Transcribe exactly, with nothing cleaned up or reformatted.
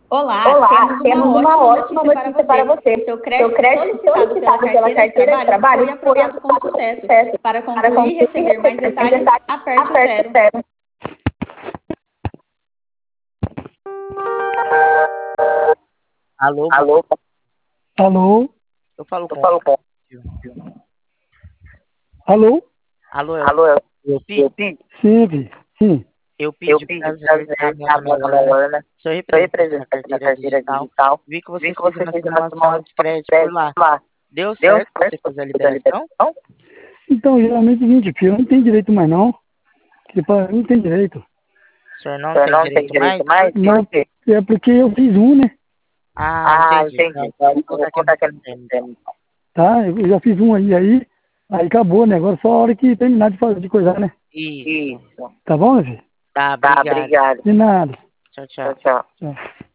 Olá, Olá, temos uma temos uma ótima ótima notícia para notícia para você. você. O seu Seu crédito crédito solicitado pela solicitado pela carteira de carteira de trabalho foi trabalho foi aprovado com aprovado com sucesso. sucesso. Para Para concluir e concluir e receber mais receber mais detalhes, detalhes, aperte o aperte o zero. zero. Alô, boa Alô? Alô? Eu falo Eu com. falo com. Alô? Alô, é o Alô, eu eu pi- eu pi- Sim, Pi. Sim. eu Eu pedi pedi prazer, tá? prazer, Meu tá? nome é Meu nome é Lana, Lana. sou Sou representante da representante da carteira carteira digital. digital. Vi que Vi você que fez você uma fez uma simulação simulação de de crédito por crédito lá. lá. Deu Deu certo certo você pra fazer a você fazer a liberação? liberação? Então, geralmente é o seguinte, filho, eu não tenho direito mais não. Tipo, eu não tenho direito. O senhor não Eu tem não tenho direito mais? direito Por mais? quê? Não, é porque eu fiz um, né? Ah, Ah, entendi. entendi. Não, então Então, eu vou eu vou colocar aqui no contar aqui no sistema, então. sistema. Tá, eu já fiz um aí, aí, aí acabou, né? Agora só a hora que terminar de fazer, de coisar, né? Isso. Isso. Tá bom, meu filho? Tá, Tá, obrigado. obrigado. De nada. Tchau, Tchau, tchau. tchau. Tchau.